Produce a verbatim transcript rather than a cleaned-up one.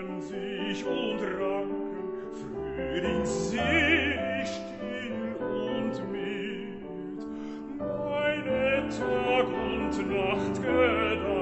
sich und ranken, frühlingsselig still und mild. Meine Tag und Nacht gedanken